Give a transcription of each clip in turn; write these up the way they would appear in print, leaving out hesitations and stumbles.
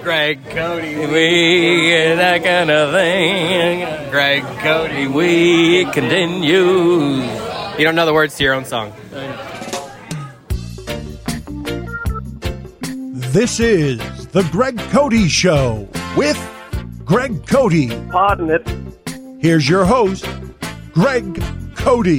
Greg Cody Week, that kind of thing. Greg Cody Week continues. You don't know the words to your own song. This is the Greg Cody Show with Greg Cody. Pardon it. Here's your host, Greg Cody.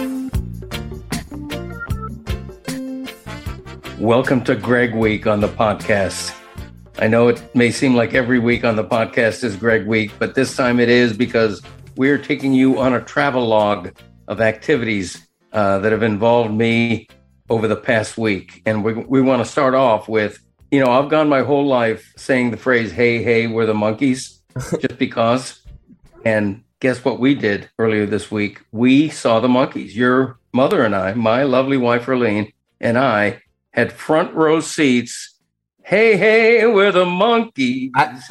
Welcome to Greg Week on the podcast. I know it may seem like every week on the podcast is Greg Week, but this time it is because we're taking you on a travel log of activities that have involved me over the past week. And we want to start off with, I've gone my whole life saying the phrase, hey, hey, we're the monkeys, just because. And guess what we did earlier this week? We saw the monkeys. Your mother and I, my lovely wife, Erlene, and I had front row seats. Hey, hey, we're the monkeys.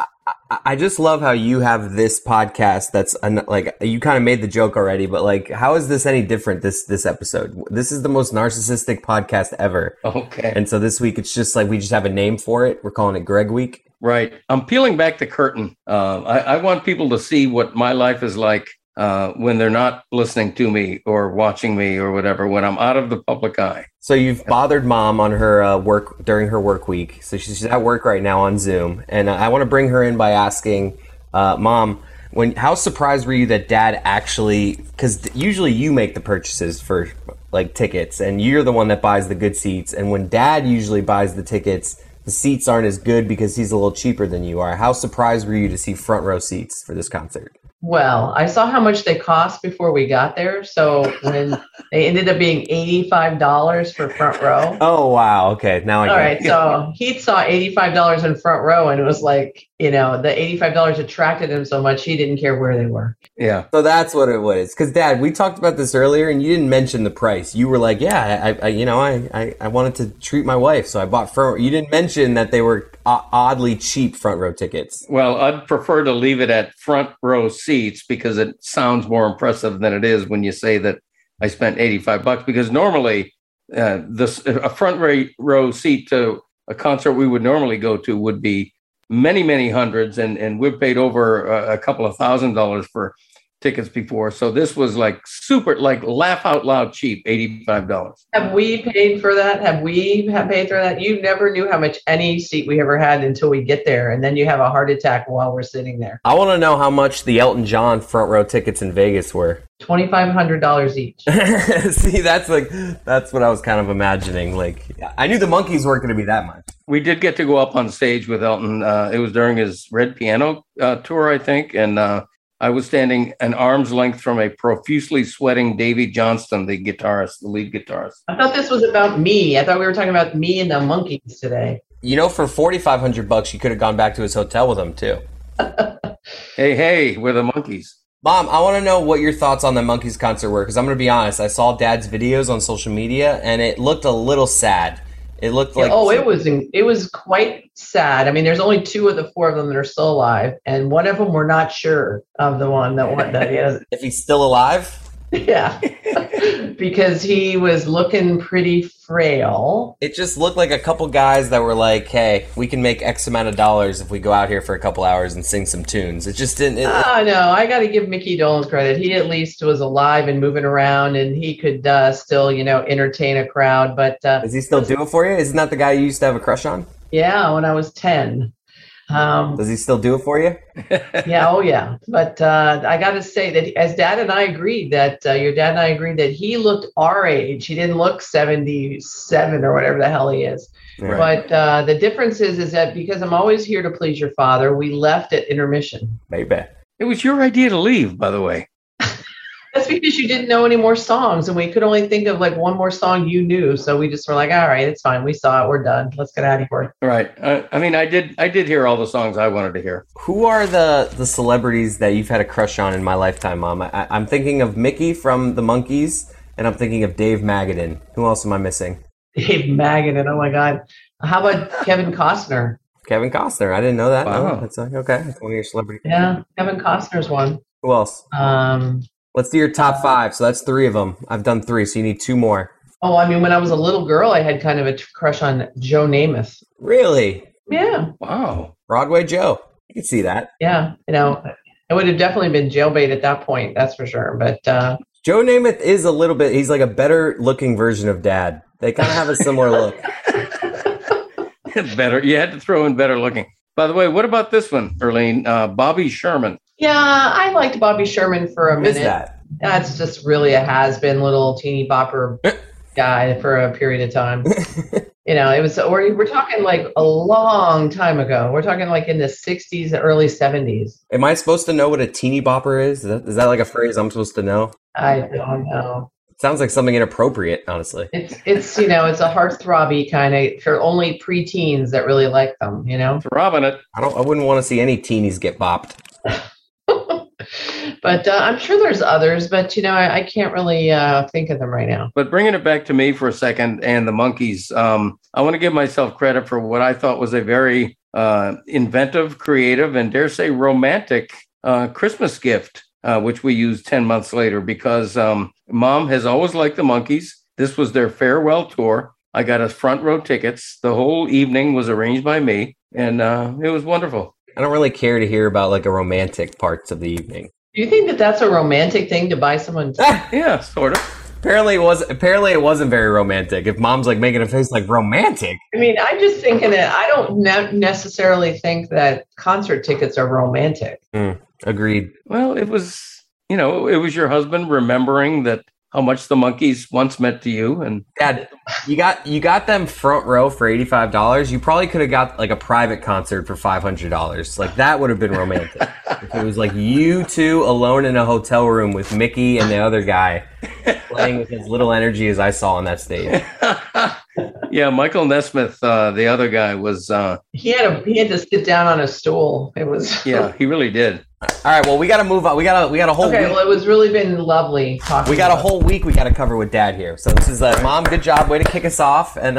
I just love how you have this podcast that's like, you kind of made the joke already, but like, how is this any different this episode? This is the most narcissistic podcast ever. Okay. And so this week it's just like we just have a name for it. We're calling it Greg Week. Right. I'm peeling back the curtain. I want people to see what my life is like when they're not listening to me or watching me or whatever, when I'm out of the public eye. So you've bothered Mom on her work during her work week. So she's at work right now on Zoom. And I want to bring her in by asking, Mom, how surprised were you that Dad actually, because usually you make the purchases for like tickets and you're the one that buys the good seats. And when Dad usually buys the tickets, the seats aren't as good because he's a little cheaper than you are. How surprised were you to see front row seats for this concert? Well, I saw how much they cost before we got there. So when they ended up being $85 for front row. Oh, wow. Okay. Now I get it. All right. So he saw $85 in front row and it was like, the $85 attracted him so much he didn't care where they were. Yeah. So that's what it was. Because Dad, we talked about this earlier and you didn't mention the price. You were like, yeah, I wanted to treat my wife. So I bought front. You didn't mention that they were oddly cheap front row tickets. Well, I'd prefer to leave it at front row seats because it sounds more impressive than it is when you say that I spent $85. Because normally a front row seat to a concert we would normally go to would be many, many hundreds. And we've paid over a couple of $1,000s for tickets before. So this was like super, like laugh out loud cheap, $85. Have we paid for that? Have we paid for that? You never knew how much any seat we ever had until we get there. And then you have a heart attack while we're sitting there. I want to know how much the Elton John front row tickets in Vegas were. $2,500 each. See, that's what I was kind of imagining. Like, I knew the monkeys weren't going to be that much. We did get to go up on stage with Elton. It was during his Red Piano tour, I think. And I was standing an arm's length from a profusely sweating Davy Johnston, the lead guitarist. I thought this was about me. I thought we were talking about me and the monkeys today. For $4,500, you could have gone back to his hotel with him too. Hey, we're the monkeys. Mom, I want to know what your thoughts on the Monkees concert were, because I'm going to be honest. I saw Dad's videos on social media, and it looked a little sad. It looked like... Oh, it was quite sad. I mean, there's only 2 of the 4 of them that are still alive, and one of them we're not sure of the one that he has. If he's still alive? Yeah, because he was looking pretty frail. It just looked like a couple guys that were like, hey, we can make X amount of dollars if we go out here for a couple hours and sing some tunes. It just didn't... No, I got to give Mickey Dolenz credit. He at least was alive and moving around, and he could still, entertain a crowd. But does he still do it for you? Isn't that the guy you used to have a crush on? Yeah, when I was 10. Does he still do it for you? Yeah, oh yeah. But I got to say that as Dad and I agreed that your dad and I agreed that he looked our age. He didn't look 77 or whatever the hell he is. Right. But the difference is that because I'm always here to please your father, we left at intermission. Maybe. It was your idea to leave, by the way. That's because you didn't know any more songs, and we could only think of like one more song you knew. So we just were like, all right, it's fine. We saw it. We're done. Let's get out of here. Right. I did hear all the songs I wanted to hear. Who are the celebrities that you've had a crush on in my lifetime, Mom? I'm thinking of Mickey from the Monkees, and I'm thinking of Dave Magadan. Who else am I missing? Dave Magadan. Oh my God. How about Kevin Costner? Kevin Costner. I didn't know that. Wow. No, that's okay. That's one of your celebrities. Yeah, Kevin Costner's one. Who else? Let's do your top 5. So that's 3 of them. I've done 3, so you need 2 more. Oh, I mean, when I was a little girl, I had kind of a crush on Joe Namath. Really? Yeah. Wow. Broadway Joe. You can see that. Yeah. It would have definitely been jailbait at that point. That's for sure. But Joe Namath is a little bit, he's like a better looking version of Dad. They kind of have a similar look. Better. You had to throw in better looking. By the way, what about this one, Earlene? Bobby Sherman. Yeah, I liked Bobby Sherman for a minute. Who's that? That's just really a has-been little teeny bopper guy for a period of time. We're talking like a long time ago. We're talking like in the 60s, early 70s. Am I supposed to know what a teeny bopper is? Is that like a phrase I'm supposed to know? I don't know. It sounds like something inappropriate, honestly. It's it's a hearthrobby kind of for only preteens that really like them, Throbbing it. I wouldn't want to see any teenies get bopped. But I'm sure there's others, but I can't really think of them right now. But bringing it back to me for a second and the Monkees, I want to give myself credit for what I thought was a very inventive, creative, and dare say romantic Christmas gift, which we used 10 months later because Mom has always liked the Monkees. This was their farewell tour. I got us front row tickets. The whole evening was arranged by me, and it was wonderful. I don't really care to hear about like a romantic parts of the evening. Do you think that that's a romantic thing to buy someone? Yeah, sort of. Apparently it wasn't very romantic. If Mom's like making a face like romantic. I mean, I'm just thinking that I don't necessarily think that concert tickets are romantic. Agreed. Well, it was your husband remembering that how much the Monkees once meant to you. And Dad, you got them front row for $85. You probably could have got like a private concert for $500. Like that would have been romantic. If it was like you two alone in a hotel room with Mickey and the other guy playing with as little energy as I saw on that stage. Yeah, Michael Nesmith, the other guy, was he had to sit down on a stool. It was he really did. All right, well, we got to move on. We got a whole week. Well, it was really been lovely talking. We got a whole week we got to cover with Dad here. So this is Mom, good job, way to kick us off. And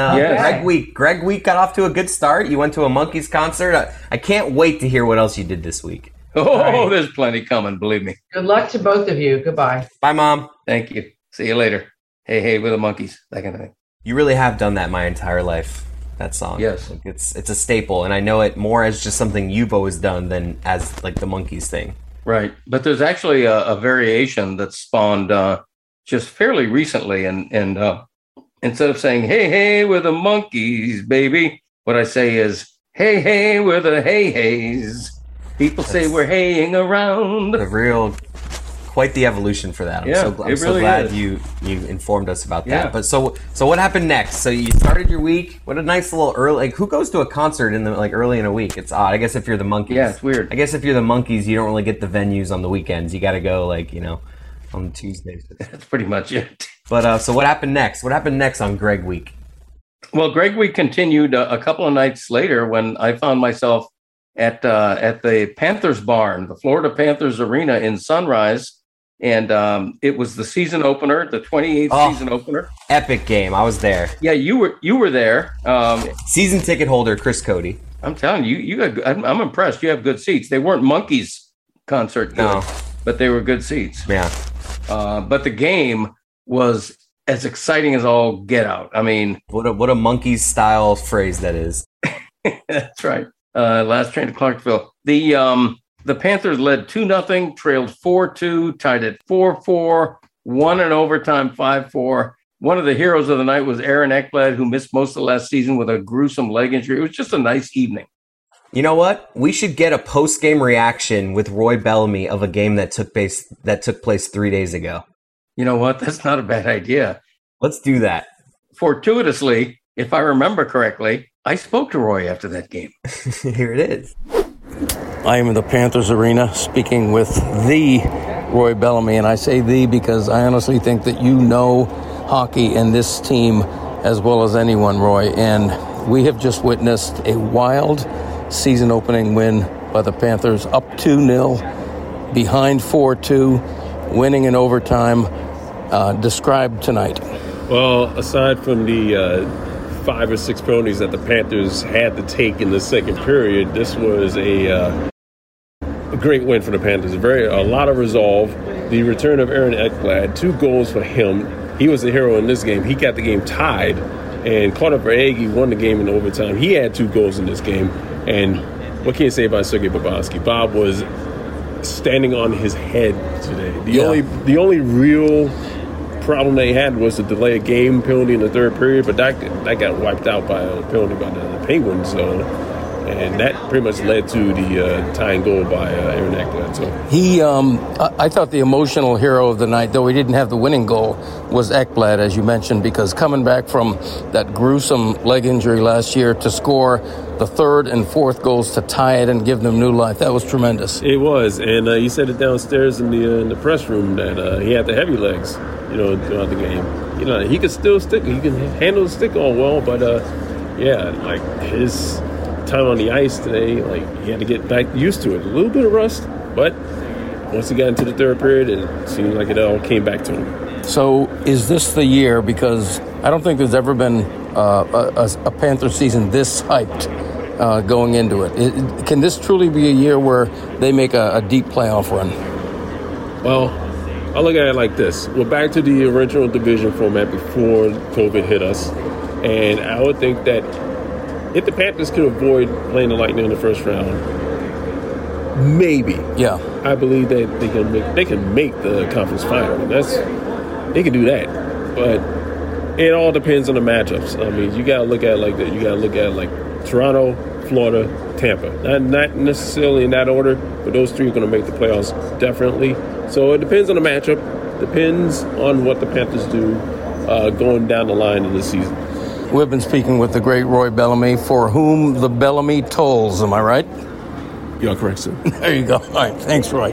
Greg Week got off to a good start. You went to a Monkees concert. I can't wait to hear what else you did this week. Oh, there's plenty coming, believe me. Good luck to both of you. Goodbye. Bye, Mom. Thank you. See you later. Hey, with the Monkees, that kind of thing. You really have done that my entire life, that song. Yes. Like it's a staple, and I know it more as just something you've always done than as like the Monkees thing. Right. But there's actually a variation that spawned just fairly recently. And instead of saying, hey, we're the Monkees, baby, what I say is, hey, we're the hey-hays. People say we're haying around. Quite the evolution for that. I'm so glad you informed us about that. Yeah. But so what happened next? So you started your week. What a nice little early. Like who goes to a concert in the early in a week? It's odd. I guess if you're the Monkees. Yeah, it's weird. I guess if you're the Monkees, you don't really get the venues on the weekends. You got to go on Tuesdays. That's pretty much it. But so what happened next? What happened next on Greg Week? Well, Greg Week continued a couple of nights later when I found myself at the Panthers barn, the Florida Panthers Arena in Sunrise. And it was the season opener, the 28th season opener. Epic game. I was there. Yeah, you were there. Season ticket holder Chris Cody. I'm telling you, I'm impressed. You have good seats. They weren't Monkees concert good, but they were good seats. Yeah. But the game was as exciting as all get out. I mean, what a Monkees style phrase that is. That's right. Last train to Clarksville. The Panthers led 2-0, trailed 4-2, tied at 4-4, won in overtime 5-4. One of the heroes of the night was Aaron Ekblad, who missed most of last season with a gruesome leg injury. It was just a nice evening. You know what? We should get a post-game reaction with Roy Bellamy of a game that took place 3 days ago. You know what? That's not a bad idea. Let's do that. Fortuitously, if I remember correctly, I spoke to Roy after that game. Here it is. I am in the Panthers arena speaking with the Roy Bellamy, and I say the because I honestly think that you know hockey and this team as well as anyone, Roy, and we have just witnessed a wild season-opening win by the Panthers, up 2-0, behind 4-2, winning in overtime. Describe tonight. Well, aside from the 5 or 6 penalties that the Panthers had to take in the second period, this was a great win for the Panthers. A lot of resolve. The return of Aaron Ekblad, 2 goals for him. He was the hero in this game. He got the game tied And Carter Verhaeghe won the game in overtime. He had 2 goals in this game. And what can you say about Sergei Bobrovsky? Bob was standing on his head today. The only real problem they had was to delay a game penalty in the third period, but that got wiped out by a penalty by the Penguins. So, and that pretty much led to the tying goal by Aaron Ekblad. So I thought the emotional hero of the night, though he didn't have the winning goal, was Ekblad, as you mentioned, because coming back from that gruesome leg injury last year to score the third and fourth goals to tie it and give them new life, that was tremendous. It was, and he said it downstairs in the press room that he had the heavy legs, throughout the game. He could still stick. He can handle the stick all well, but like his time on the ice today, like he had to get back used to it. A little bit of rust, but once he got into the third period, it seemed like it all came back to him. So is this the year? Because I don't think there's ever been a Panther season this hyped going into it. Can this truly be a year where they make a deep playoff run? Well, I look at it like this. We're back to the original division format before COVID hit us. And I would think that if the Panthers could avoid playing the Lightning in the first round, maybe. Yeah. I believe that they can make the conference final. They can do that. But it all depends on the matchups. I mean, you got to look at it like that. You got to look at it like Toronto, Florida, Tampa. Not necessarily in that order, but those 3 are going to make the playoffs definitely. So it depends on the matchup. Depends on what the Panthers do going down the line in the season. We've been speaking with the great Roy Bellamy, for whom the Bellamy tolls. Am I right? You're correct, sir. There you go. All right. Thanks, Roy.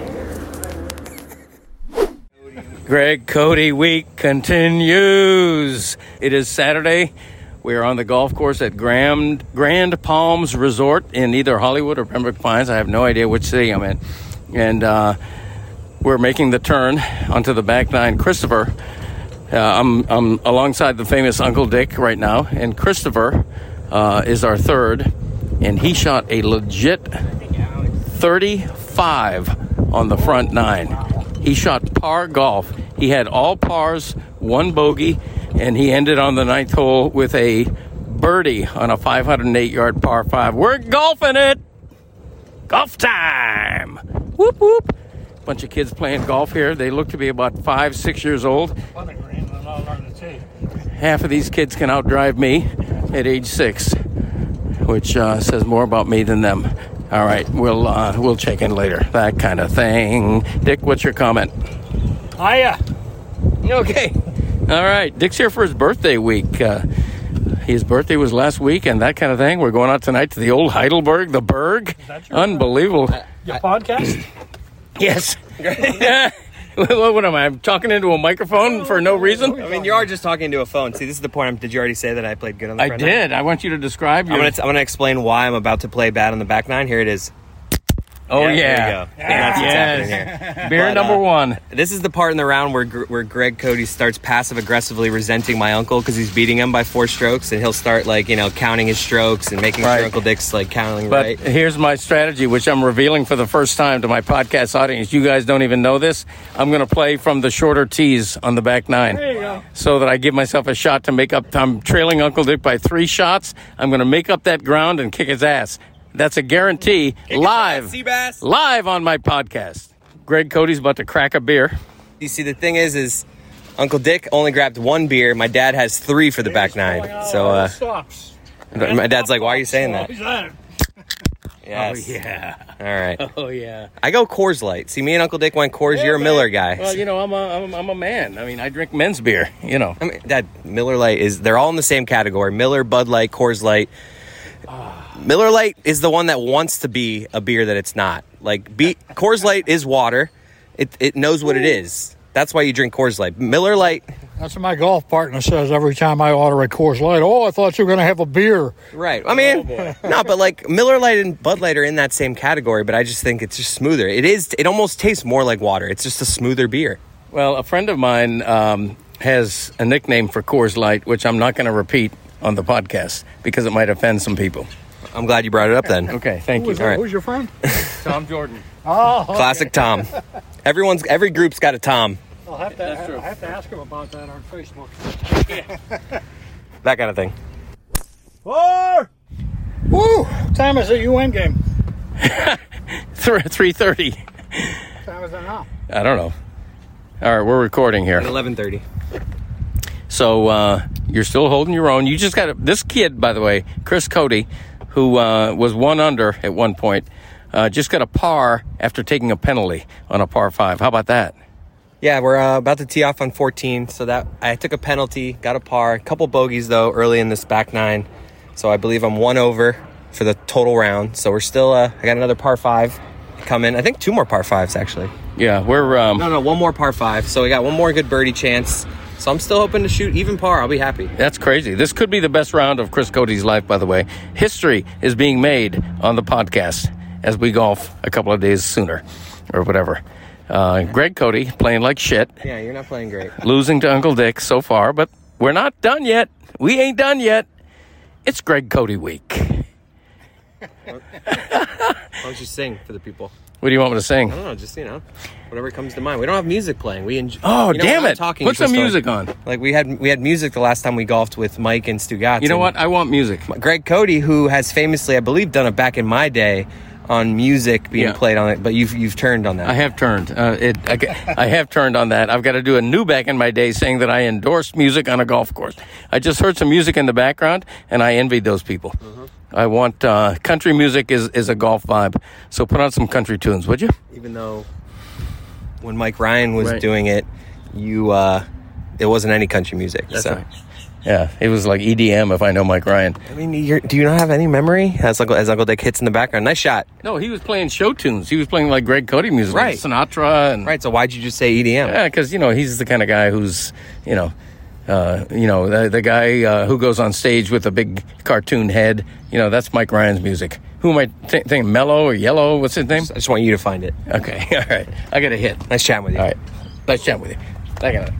Greg Cody Week continues. It is Saturday. We're on the golf course at Grand Palms Resort in either Hollywood or Pembroke Pines. I have no idea which city I'm in. And we're making the turn onto the back nine. Christopher, I'm alongside the famous Uncle Dick right now, and Christopher is our third, and he shot a legit 35 on the front nine. He shot par golf. He had all pars, 1 bogey, and he ended on the 9th hole with a birdie on a 508-yard par 5. We're golfing it! Golf time! Whoop, whoop. Bunch of kids playing golf here. They look to be about 5-6 years old. Half of these kids can outdrive me at age 6, which says more about me than them. All right, we'll check in later. That kind of thing. Dick, what's your comment? Hiya. Okay. All right. Dick's here for his birthday week. His birthday was last week and that kind of thing. We're going out tonight to the old Heidelberg, the Berg. Unbelievable. Your podcast? Yes. What am I? I'm talking into a microphone for no reason? I mean, you are just talking into a phone. See, this is the point. Did you already say that I played good on the front nine? I did. I want you to describe your... I'm going to explain why I'm about to play bad on the back nine. Here it is. Oh, yeah. There you go. That's what's happening here. Beer number 1. This is the part in the round where Greg Cody starts passive-aggressively resenting my uncle because he's beating him by 4 strokes, and he'll start, counting his strokes and making sure Uncle Dick's, counting right. But here's my strategy, which I'm revealing for the first time to my podcast audience. You guys don't even know this. I'm going to play from the shorter tees on the back nine. There you go. So that I give myself a shot to make up. I'm trailing Uncle Dick by 3 shots. I'm going to make up that ground and kick his ass. That's a guarantee. Live on my podcast. Greg Cody's about to crack a beer. You see, the thing is Uncle Dick only grabbed 1 beer. My dad has 3 for the back nine. So my dad's like, why are you saying that? Yes. Oh, yeah. All right. Oh, yeah. I go Coors Light. See, me and Uncle Dick went Coors. You're a Miller guy. Well, I'm a man. I mean, I drink men's beer, I mean, Dad, Miller Light they're all in the same category. Miller, Bud Light, Coors Light. Miller Lite is the one that wants to be a beer that it's not. Coors Light is water. It knows what it is. That's why you drink Coors Light. Miller Lite. That's what my golf partner says every time I order a Coors Light. Oh, I thought you were going to have a beer. Right. I mean, no, but Miller Lite and Bud Light are in that same category, but I just think it's just smoother. It almost tastes more like water. It's just a smoother beer. Well, a friend of mine has a nickname for Coors Light, which I'm not going to repeat on the podcast because it might offend some people. I'm glad you brought it up then. Okay, thank you. Who's your friend? Tom Jordan. Oh, okay. Classic Tom. Every group's got a Tom. I'll have to ask him about that on Facebook. that kind of thing. 4. Woo! What time is the UN game? 3:30. What time is it now? I don't know. All right, we're recording here. At 11:30. So you're still holding your own. You just got this kid, by the way, Chris Cody, who was 1 under at one point, just got a par after taking a penalty on a par 5. How about that? Yeah, we're about to tee off on 14, so that I took a penalty, got a par, a couple bogeys though early in this back 9, so I believe I'm 1 over for the total round. So we're still, I got another par 5 coming. I think 2 more par 5s actually. Yeah, we're No, 1 more par 5. So we got 1 more good birdie chance. So I'm still hoping to shoot even par. I'll be happy. That's crazy. This could be the best round of Chris Cody's life, by the way. History is being made on the podcast as we golf a couple of days sooner or whatever. Greg Cody playing like shit. Yeah, you're not playing great. Losing to Uncle Dick so far, but we're not done yet. We ain't done yet. It's Greg Cody week. Why don't you sing for the people? What do you want me to sing? I don't know, just, whatever comes to mind. We don't have music playing. We enjoy. Oh, damn it. Talking, Put some music on. Like, we had music the last time we golfed with Mike and Stugatz. You know what? I want music. Greg Cody, who has famously, I believe, done it back in my day on music being played on it, but you've turned on that. I have turned. I have turned on that. I've got to do a new back in my day saying that I endorsed music on a golf course. I just heard some music in the background, and I envied those people. Mm-hmm. I want country music is a golf vibe, so put on some country tunes, would you? Even though when Mike Ryan was doing it, it wasn't any country music. That's right. Yeah, it was like EDM, if I know Mike Ryan. I mean, do you not have any memory as Uncle Dick hits in the background? Nice shot. No, he was playing show tunes. He was playing like Greg Cody music, right? Like Sinatra and right. So why'd you just say EDM? Yeah, because he's the kind of guy who's the guy who goes on stage with a big cartoon head. That's Mike Ryan's music. Who am I thinking? Mellow or Yellow? What's his name? I just want you to find it. Okay, all right. I got a hit. Nice chatting with you. All right, nice chatting with you. I got it.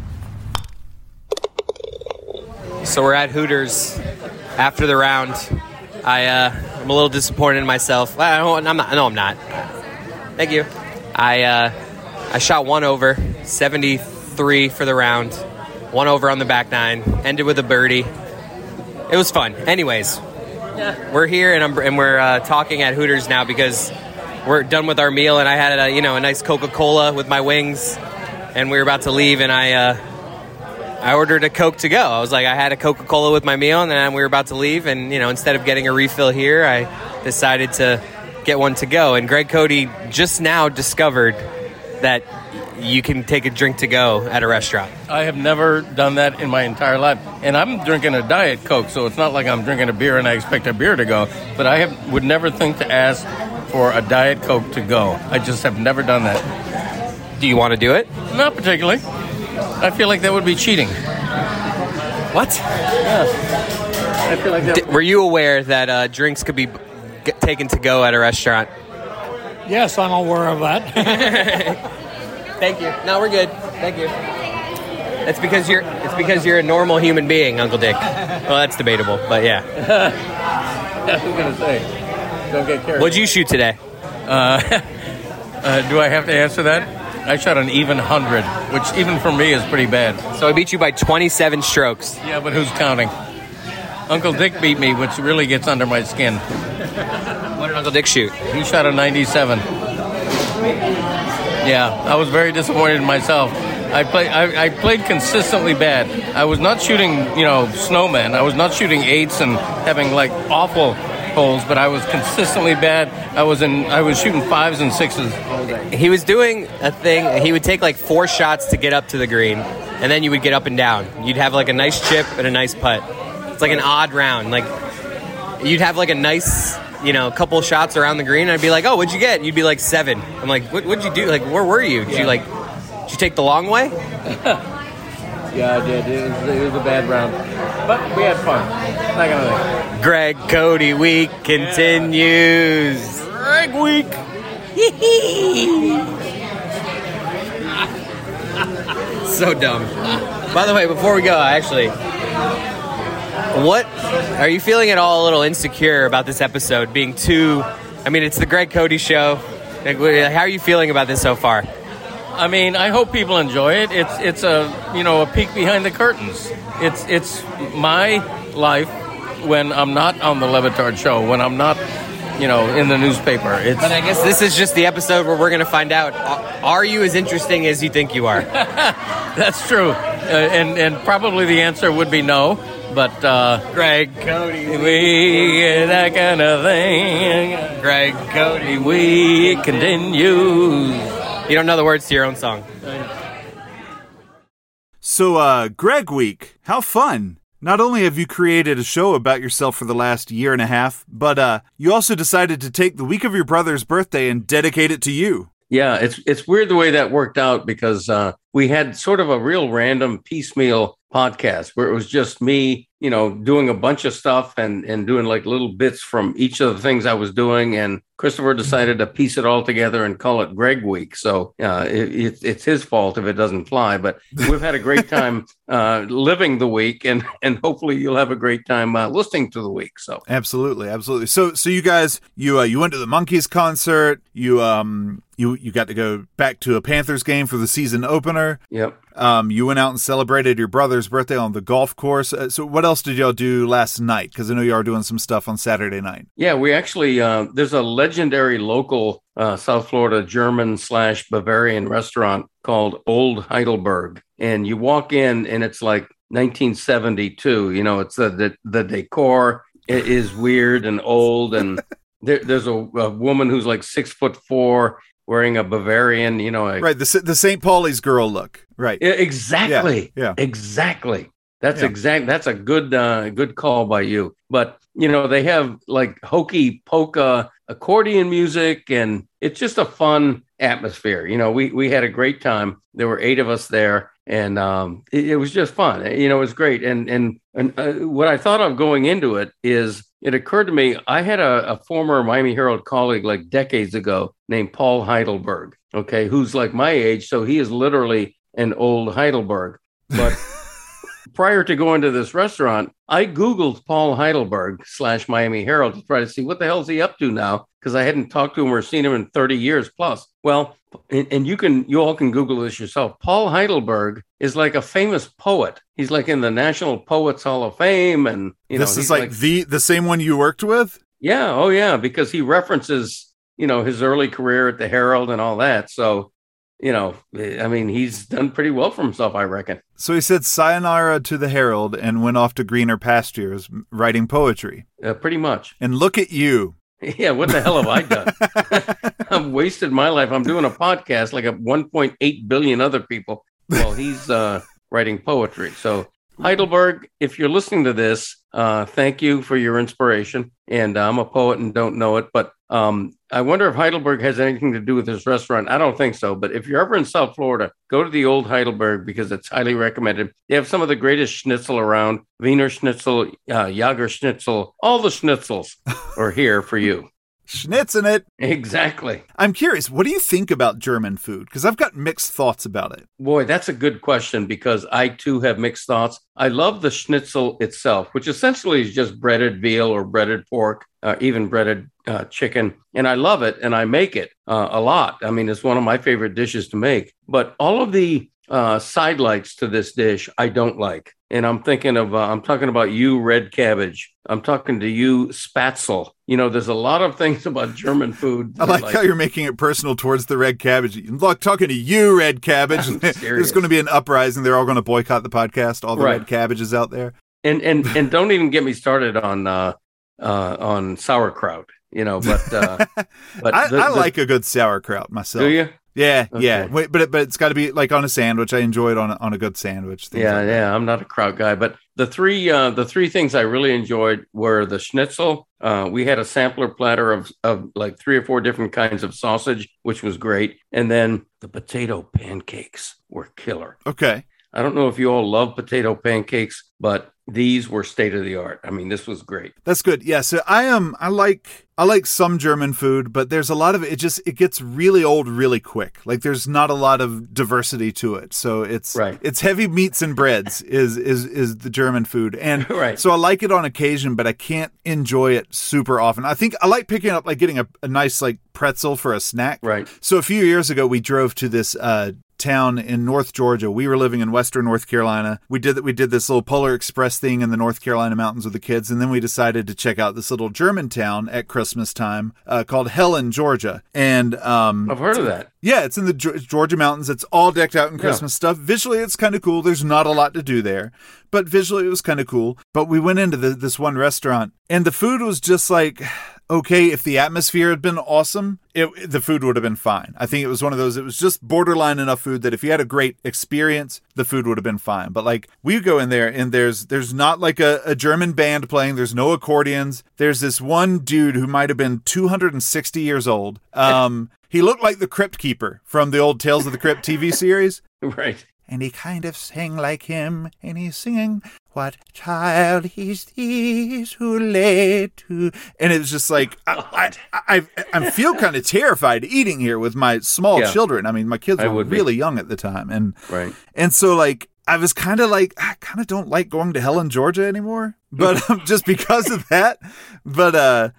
So we're at Hooters after the round. I'm a little disappointed in myself. I'm not. No, I'm not. Thank you. I shot 1 over, 73 for the round. 1 over on the back 9. Ended with a birdie. It was fun. Anyways, we're here and we're talking at Hooters now because we're done with our meal, and I had a nice Coca-Cola with my wings, and we were about to leave, and I ordered a Coke to go. I was like, I had a Coca-Cola with my meal, and then we were about to leave, and instead of getting a refill here, I decided to get one to go. And Greg Cody just now discovered that you can take a drink to go at a restaurant. I have never done that in my entire life, and I'm drinking a Diet Coke, so it's not like I'm drinking a beer and I expect a beer to go. But I would never think to ask for a Diet Coke to go. I just have never done that. Do you want to do it? Not particularly. I feel like that would be cheating. What? Yeah. I feel like that. Were you aware that drinks could be taken to go at a restaurant? Yes, I'm aware of that. Thank you. No, we're good. Thank you. It's because you're a normal human being, Uncle Dick. Well, that's debatable, but yeah. I was gonna say, don't get carried. What'd you shoot today? Do I have to answer that? I shot an even 100, which even for me is pretty bad. So I beat you by 27 strokes. Yeah, but who's counting? Uncle Dick beat me, which really gets under my skin. What did Uncle Dick shoot? He shot a 97. Yeah, I was very disappointed in myself. I played consistently bad. I was not shooting, snowmen. I was not shooting 8s and having like awful holes, but I was consistently bad. I was shooting 5s and 6s all day. He was doing a thing. He would take like 4 shots to get up to the green, and then you would get up and down. You'd have like a nice chip and a nice putt. It's like an odd round. Like you'd have like a nice, couple shots around the green, and I'd be like, "Oh, what'd you get?" You'd be like 7. I'm like, "What'd you do? Like, where were you? Did you take the long way?" Yeah, I did. It was a bad round, but we had fun. Not gonna think. Greg Cody week continues. Greg week. So dumb. By the way, before we go, what are you feeling at all a little insecure about this episode being too? I mean, it's the Greg Cody show. How are you feeling about this so far? I mean, I hope people enjoy it. It's a peek behind the curtains. It's my life when I'm not on the Levitard show, when I'm not, in the newspaper. But I guess this is just the episode where we're going to find out, are you as interesting as you think you are? That's true. And probably the answer would be no. But Greg Cody, we that kind of thing. Greg Cody, we continue. You don't know the words to your own song. So, Greg Week, how fun. Not only have you created a show about yourself for the last year and a half, but you also decided to take the week of your brother's birthday and dedicate it to you. Yeah, it's weird the way that worked out because we had sort of a real random piecemeal podcast where it was just me, doing a bunch of stuff and doing like little bits from each of the things I was doing. And Christopher decided to piece it all together and call it Greg Week. So it's his fault if it doesn't fly. But we've had a great time living the week, and hopefully you'll have a great time listening to the week. So absolutely. So you guys, you went to the Monkees concert. You got to go back to a Panthers game for the season opener. Yep. You went out and celebrated your brother's birthday on the golf course. So what else did y'all do last night? Because I know you are doing some stuff on Saturday night. Yeah, we actually, there's a legendary local South Florida German/Bavarian restaurant called Old Heidelberg. And you walk in and it's like 1972. It's the decor is weird and old. And there's a woman who's like 6'4", wearing a Bavarian, right, the St. Pauli's girl look, right? Exactly. Yeah. Exactly. That's a good call by you. But they have like hokey polka accordion music, and it's just a fun atmosphere. We had a great time. There were 8 of us there, and it was just fun. It was great. And what I thought of going into it is, it occurred to me, I had a former Miami Herald colleague like decades ago named Paul Heidelberg, okay, who's like my age. So he is literally an old Heidelberg. But prior to going to this restaurant, I Googled Paul Heidelberg /Miami Herald to try to see what the hell is he up to now, because I hadn't talked to him or seen him in 30 years plus. Well, and you all can Google this yourself. Paul Heidelberg is like a famous poet. He's like in the National Poets Hall of Fame, and this is like the same one you worked with. Yeah, oh yeah, because he references his early career at the Herald and all that. So he's done pretty well for himself, I reckon. So he said sayonara to the Herald and went off to greener pastures, writing poetry. Pretty much. And look at you. Yeah, what the hell have I done? I've wasted my life. I'm doing a podcast like 1.8 billion other people while he's writing poetry. So Heidelberg, if you're listening to this, thank you for your inspiration. And I'm a poet and don't know it, but I wonder if Heidelberg has anything to do with this restaurant. I don't think so. But if you're ever in South Florida, go to the Old Heidelberg because it's highly recommended. They have some of the greatest schnitzel around. Wiener Schnitzel, Jager Schnitzel, all the schnitzels are here for you. Schnitzing it. Exactly. I'm curious, what do you think about German food? Because I've got mixed thoughts about it. Boy, that's a good question because I too have mixed thoughts. I love the schnitzel itself, which essentially is just breaded veal or breaded pork, even breaded chicken. And I love it and I make it a lot. I mean, it's one of my favorite dishes to make. But all of the sidelights to this dish, I don't like. And I'm talking about you, red cabbage. I'm talking to you, spatzel. There's a lot of things about German food. I like how you're making it personal towards the red cabbage. Look, talking to you, red cabbage. There's going to be an uprising. They're all going to boycott the podcast. All the red cabbages out there. And don't even get me started on sauerkraut. But I like a good sauerkraut myself. Do you? Yeah, Okay. yeah. Wait, but it's got to be like on a sandwich. I enjoy it on a good sandwich. Yeah. I'm not a kraut guy, but the three things I really enjoyed were the schnitzel. We had a sampler platter of like 3 or 4 different kinds of sausage, which was great, and then the potato pancakes were killer. Okay. I don't know if you all love potato pancakes, but these were state of the art. I mean, this was great. That's good. Yeah. So I like some German food, but there's a lot of it. It gets really old really quick. Like there's not a lot of diversity to it. So it's heavy meats and breads is the German food. And so I like it on occasion, but I can't enjoy it super often. I think I like picking up, like getting a nice like pretzel for a snack. Right. So a few years ago, we drove to this, town in North Georgia. We were living in Western North Carolina. We did this little Polar Express thing in the North Carolina mountains with the kids, and then we decided to check out this little German town at Christmas time called Helen, Georgia. And I've heard of that. Yeah, it's in the Georgia mountains. It's all decked out in Christmas stuff. Visually, it's kind of cool. There's not a lot to do there, but visually, it was kind of cool. But we went into this one restaurant, and the food was just like, okay, if the atmosphere had been awesome, the food would have been fine. I think it was one of those, it was just borderline enough food that if you had a great experience, the food would have been fine. But like, we go in there and there's not like a German band playing. There's no accordions. There's this one dude who might have been 260 years old. He looked like the Crypt Keeper from the old Tales of the Crypt TV series. Right. And he kind of sang like him, and he's singing, "What child is this who led to..." And it was just like, I feel kind of terrified eating here with my small children. I mean, my kids were really young at the time. And so like, I was kind of like, I kind of don't like going to Helen, Georgia anymore, but just because of that. But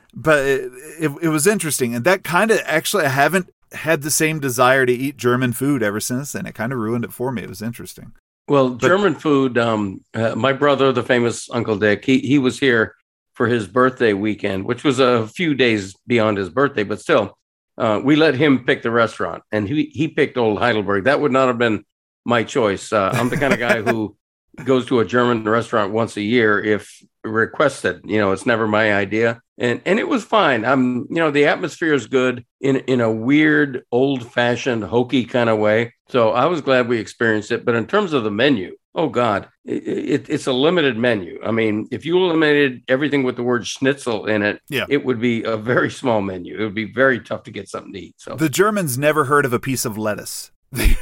it was interesting. And that kind of actually, I haven't had the same desire to eat German food ever since then. It kind of ruined it for me. It was interesting. Well, German food, my brother, the famous Uncle Dick, he was here for his birthday weekend, which was a few days beyond his birthday, but still, we let him pick the restaurant, and he picked Old Heidelberg. That would not have been my choice. I'm the kind of guy who goes to a German restaurant once a year if requested. It's never my idea. And it was fine. The atmosphere is good in a weird, old-fashioned, hokey kind of way. So I was glad we experienced it. But in terms of the menu, oh God, it's a limited menu. I mean, if you eliminated everything with the word schnitzel in it, it would be a very small menu. It would be very tough to get something to eat. So the Germans never heard of a piece of lettuce.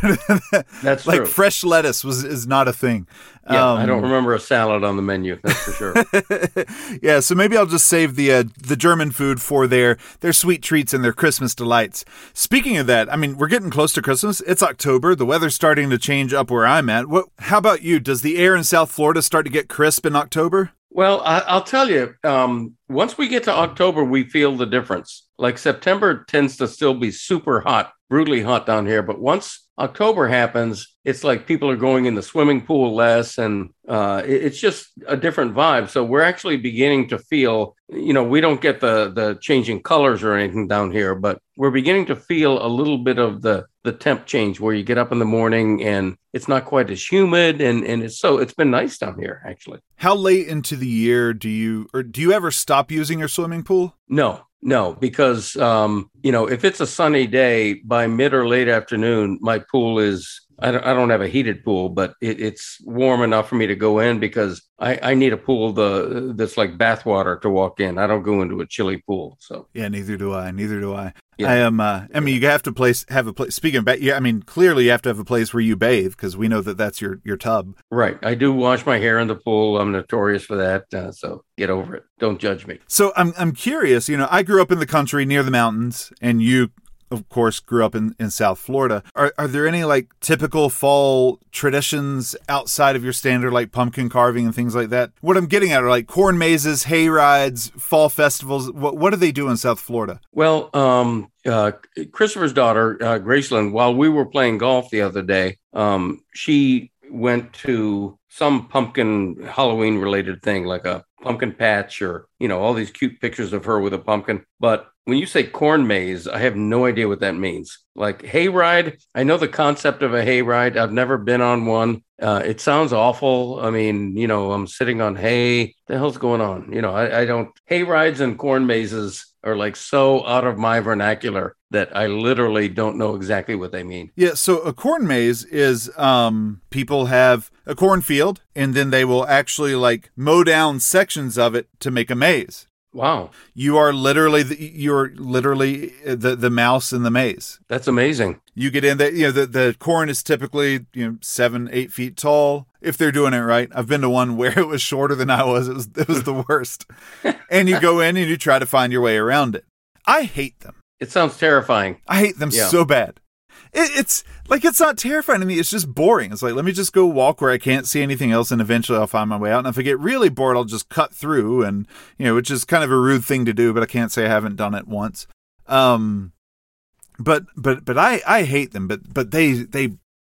That's like true. Fresh lettuce is not a thing. Yeah, I don't remember a salad on the menu. That's for sure. Yeah, so maybe I'll just save the German food for their sweet treats and their Christmas delights. Speaking of that, I mean, we're getting close to Christmas. It's October. The weather's starting to change up where I'm at. How about you? Does the air in South Florida start to get crisp in October? Well, I'll tell you, once we get to October, we feel the difference. Like September tends to still be super hot, brutally hot down here. But once October happens, it's like people are going in the swimming pool less, and it's just a different vibe. So we're actually beginning to feel, we don't get the changing colors or anything down here, but we're beginning to feel a little bit of the temp change where you get up in the morning and it's not quite as humid, and it's been nice down here, actually. How late into the year do you ever stop using your swimming pool? No, because, if it's a sunny day, by mid or late afternoon, my pool is, I don't have a heated pool, but it's warm enough for me to go in because I need a pool that's like bath water to walk in. I don't go into a chilly pool. So yeah, neither do I. Yeah. I am. I mean, you have to have a place. Speaking of, I mean, clearly you have to have a place where you bathe because we know that that's your tub. Right. I do wash my hair in the pool. I'm notorious for that. So get over it. Don't judge me. So I'm curious. I grew up in the country near the mountains, and you, of course, grew up in South Florida. Are there any like typical fall traditions outside of your standard like pumpkin carving and things like that? What I'm getting at are like corn mazes, hay rides, fall festivals. What do they do in South Florida? Well, Christopher's daughter, Graceland, while we were playing golf the other day, she went to some pumpkin Halloween related thing, like a pumpkin patch or, all these cute pictures of her with a pumpkin. But when you say corn maze, I have no idea what that means. Like hayride, I know the concept of a hayride. I've never been on one. It sounds awful. I mean, I'm sitting on hay. What the hell's going on? I don't. Hayrides and corn mazes are like so out of my vernacular that I literally don't know exactly what they mean. Yeah, so a corn maze is people have a cornfield and then they will actually like mow down sections of it to make a maze. Wow. You're literally the mouse in the maze. That's amazing. You get in there, the corn is typically 7-8 feet tall if they're doing it right. I've been to one where it was shorter than I was. It was the worst. And you go in and you try to find your way around it. I hate them. It sounds terrifying. I hate them so bad. It's like, it's not terrifying to me. It's just boring. It's like, let me just go walk where I can't see anything else, and eventually I'll find my way out. And if I get really bored, I'll just cut through, and which is kind of a rude thing to do, but I can't say I haven't done it once. But I hate them. But they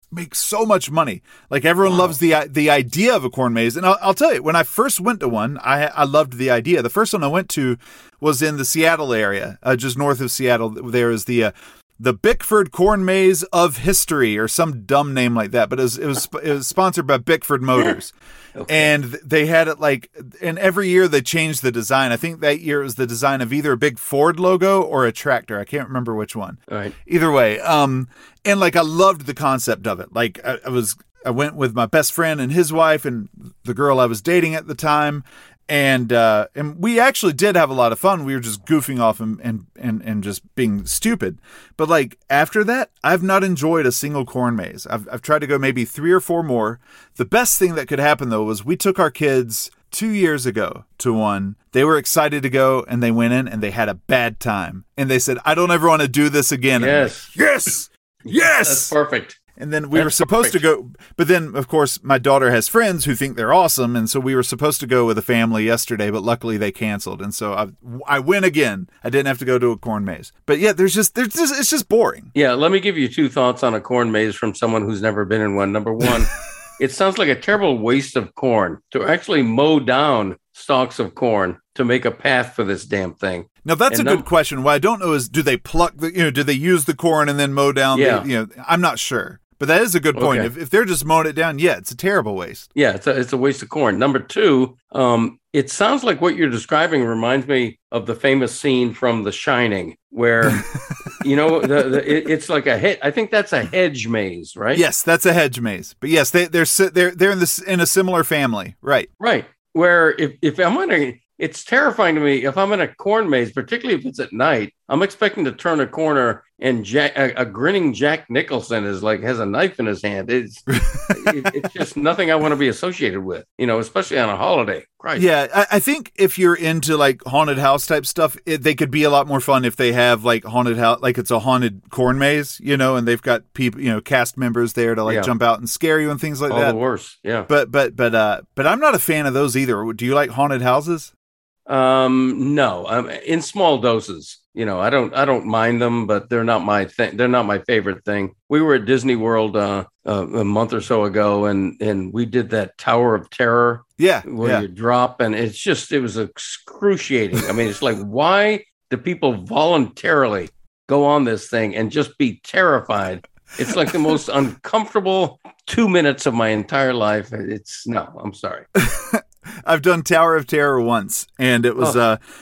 make so much money. Like everyone loves the idea of a corn maze. And I'll tell you, when I first went to one, I loved the idea. The first one I went to was in the Seattle area, just north of Seattle. There is the Bickford Corn Maze of History, or some dumb name like that. But it was sponsored by Bickford Motors. Okay. And they had it and every year they changed the design. I think that year it was the design of either a big Ford logo or a tractor. I can't remember which one. All right. Either way. And I loved the concept of it. Like I went with my best friend and his wife and the girl I was dating at the time. And we actually did have a lot of fun. We were just goofing off and just being stupid. But like after that, I've not enjoyed a single corn maze. I've tried to go maybe 3 or 4 more. The best thing that could happen though was we took our kids 2 years ago to one. They were excited to go and they went in and they had a bad time. And they said, I don't ever want to do this again. Yes. Like, yes. Yes. That's perfect. And then we were supposed to go, but then, of course, my daughter has friends who think they're awesome, and so we were supposed to go with a family yesterday, but luckily they canceled, and so I win again. I didn't have to go to a corn maze. But yeah, it's just boring. Yeah, let me give you 2 thoughts on a corn maze from someone who's never been in one. Number one, it sounds like a terrible waste of corn to actually mow down stalks of corn to make a path for this damn thing. Now that's a good question. What I don't know is, do they pluck do they use the corn and then mow down? Yeah. I'm not sure. But that is a good point. Okay. If they're just mowing it down, yeah, it's a terrible waste. Yeah, it's a waste of corn. Number 2, it sounds like what you're describing reminds me of the famous scene from The Shining, where it's like I think that's a hedge maze, right? Yes, that's a hedge maze. But yes, they're in a similar family, right? Right. Where if I'm wondering, it's terrifying to me if I'm in a corn maze, particularly if it's at night. I'm expecting to turn a corner and a grinning Jack Nicholson has a knife in his hand. It's just nothing I want to be associated with, especially on a holiday. Christ. Yeah, I think if you're into like haunted house type stuff, they could be a lot more fun if they have like haunted house, like it's a haunted corn maze, and they've got people, cast members there to jump out and scare you and things like that. All the worse, yeah. But I'm not a fan of those either. Do you like haunted houses? No, in small doses. I don't mind them, but they're not my thing. They're not my favorite thing. We were at Disney World a month or so ago, and we did that Tower of Terror. Yeah, where you drop, and it was excruciating. I mean, it's like, why do people voluntarily go on this thing and just be terrified? It's like the most uncomfortable 2 minutes of my entire life. I'm sorry. I've done Tower of Terror once, and it was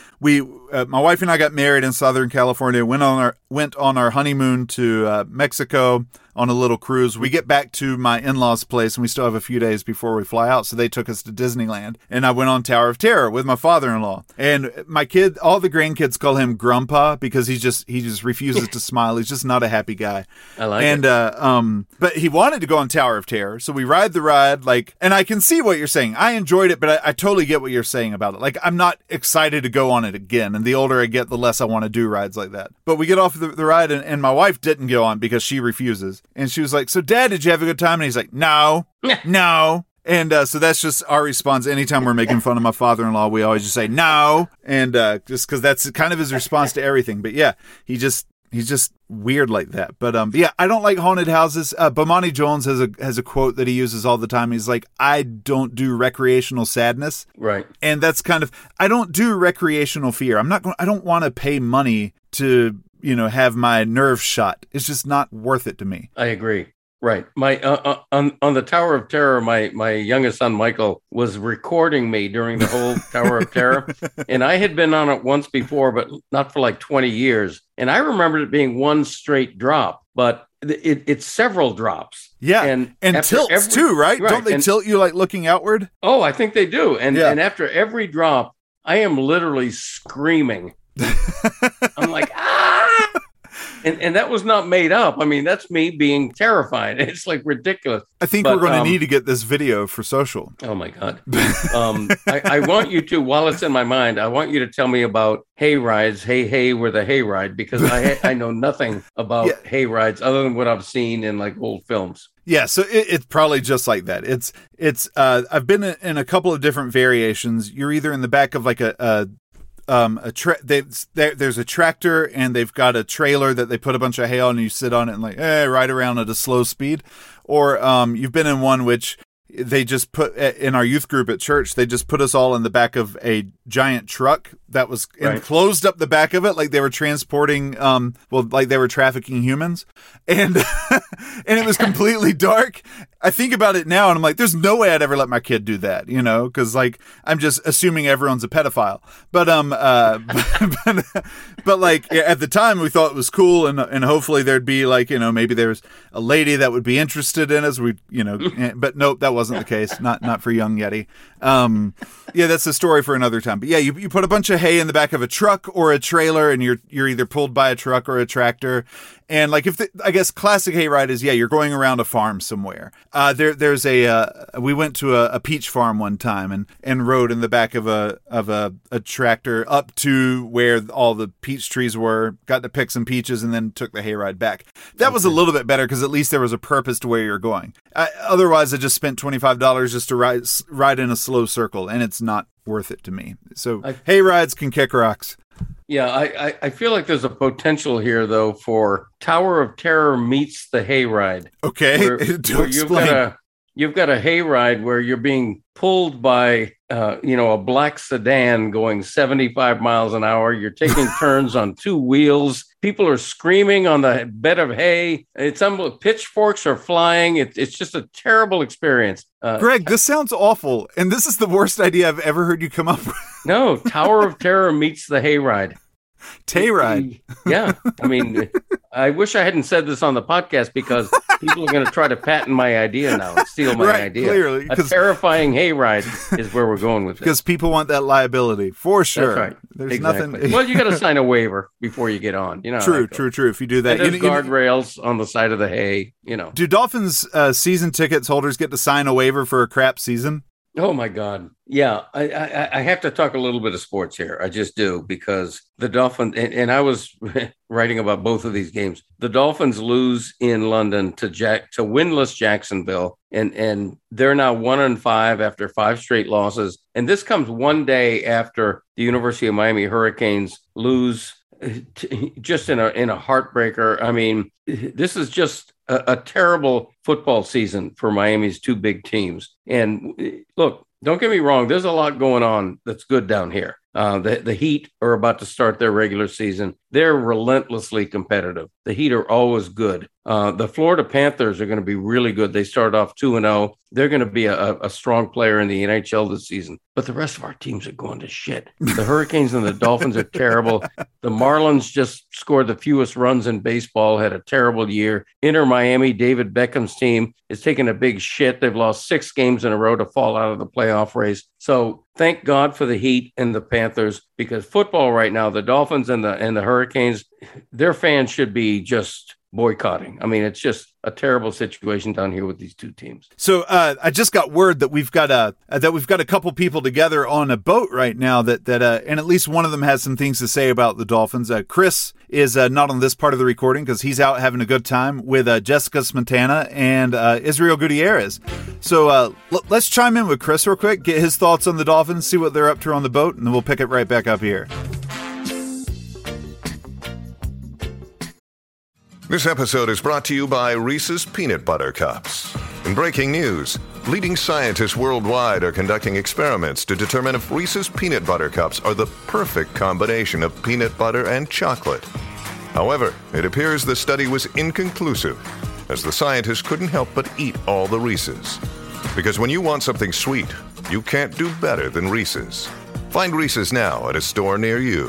my wife and I got married in Southern California. Went on our honeymoon to Mexico on a little cruise. We get back to my in-laws' place, and we still have a few days before we fly out, so they took us to Disneyland. And I went on Tower of Terror with my father-in-law. And all the grandkids call him Grandpa because he just refuses to smile. He's just not a happy guy. I like it. But he wanted to go on Tower of Terror, so we ride the ride. And I can see what you're saying. I enjoyed it, but I totally get what you're saying about it. Like, I'm not excited to go on it again. And the older I get, the less I want to do rides like that. But we get off the ride, and my wife didn't go on because she refuses. And she was like, so Dad, did you have a good time? And he's like, no. And so that's just our response. Anytime we're making fun of my father-in-law, we always just say no. And just because that's kind of his response to everything. But yeah, he's just weird like that. But yeah, I don't like haunted houses. Bomani Jones has a quote that he uses all the time. He's like, I don't do recreational sadness. Right. And that's I don't do recreational fear. I don't want to pay money to, have my nerves shot. It's just not worth it to me. I agree. Right. My on the Tower of Terror, my youngest son Michael was recording me during the whole Tower of Terror, and I had been on it once before, but not for like 20 years. And I remembered it being one straight drop, but it's several drops. Yeah, and tilts too, right? Don't they tilt you like looking outward? Oh, I think they do. And after every drop, I am literally screaming. I'm like, ah! And that was not made up. I mean, that's me being terrified. It's like ridiculous. I think we're going to need to get this video for social. Oh my God. I want you to, while it's in my mind, I want you to tell me about hay rides. Hey, we're the hay ride, because I know nothing about hay rides other than what I've seen in like old films. Yeah, so it's probably just like that. It's I've been in a couple of different variations. You're either in the back of like a there's a tractor and they've got a trailer that they put a bunch of hay on and you sit on it and like ride around at a slow speed. Or you've been in one which they just put in our youth group at church. They just put us all in the back of a giant truck that was and closed up the back of it like they were transporting, like they were trafficking humans, and and it was completely dark. I think about it now and I'm like, there's no way I'd ever let my kid do that, because like I'm just assuming everyone's a pedophile. But but like at the time we thought it was cool and hopefully there'd be like maybe there's a lady that would be interested in us. But nope, that wasn't the case. Not for young Yeti. That's a story for another time. But yeah, you put a bunch of hay in the back of a truck or a trailer, and you're either pulled by a truck or a tractor. And like I guess classic hayride is you're going around a farm somewhere. There's we went to a peach farm one time and rode in the back of a tractor up to where all the peach trees were. Got to pick some peaches and then took the hayride back. That was a little bit better because at least there was a purpose to where you're going. Otherwise, I just spent $25 just to ride in a slow circle, and it's not worth it to me. So hayrides can kick rocks. Yeah, I feel like there's a potential here, though, for Tower of Terror meets the hayride. Okay, where you've got a hayride where you're being pulled by a black sedan going 75 miles an hour. You're taking turns on two wheels. People are screaming on the bed of hay. It's pitchforks are flying. It's just a terrible experience. Greg, this sounds awful, and this is the worst idea I've ever heard you come up with. No, Tower of Terror meets the hayride. Tayride. Yeah. I mean, I wish I hadn't said this on the podcast because people are going to try to patent my idea now and steal my idea. Clearly, a terrifying hayride is where we're going with it. Because people want that liability, for sure. That's right. There's nothing. Well, you got to sign a waiver before you get on. True. If you do that, and there's guardrails on the side of the hay. Do Dolphins season tickets holders get to sign a waiver for a crap season? Oh, my God. Yeah, I have to talk a little bit of sports here. I just do, because the Dolphins, and I was writing about both of these games. The Dolphins lose in London to winless Jacksonville, and they're now 1-5 after 5 straight losses. And this comes one day after the University of Miami Hurricanes lose just in a heartbreaker. I mean, this is just a terrible football season for Miami's two big teams. And look, don't get me wrong, there's a lot going on that's good down here. The Heat are about to start their regular season. They're relentlessly competitive. The Heat are always good. The Florida Panthers are going to be really good. They started off 2-0. They're going to be a strong player in the NHL this season. But the rest of our teams are going to shit. The Hurricanes and the Dolphins are terrible. The Marlins just scored the fewest runs in baseball, had a terrible year. Inter Miami, David Beckham's team, is taking a big shit. They've lost 6 games in a row to fall out of the playoff race. So thank God for the Heat and the Panthers, because football right now, the Dolphins and the Hurricanes, their fans should be just boycotting. I mean, it's just a terrible situation down here with these two teams. So I just got word that we've got a couple people together on a boat right now that and at least one of them has some things to say about the Dolphins. Chris is not on this part of the recording because he's out having a good time with Jessica Smetana and Israel Gutierrez. So let's chime in with Chris real quick, get his thoughts on the Dolphins, see what they're up to on the boat, and then we'll pick it right back up here. This episode is brought to you by Reese's Peanut Butter Cups. In breaking news, leading scientists worldwide are conducting experiments to determine if Reese's Peanut Butter Cups are the perfect combination of peanut butter and chocolate. However, it appears the study was inconclusive, as the scientists couldn't help but eat all the Reese's. Because when you want something sweet, you can't do better than Reese's. Find Reese's now at a store near you.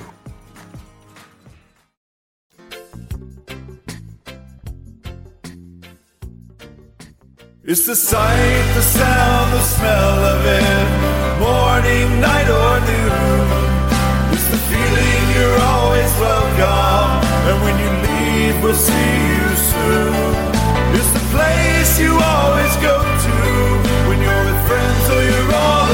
It's the sight, the sound, the smell of it, morning, night, or noon. It's the feeling you're always welcome, and when you leave, we'll see you soon. It's the place you always go to when you're with friends or you're all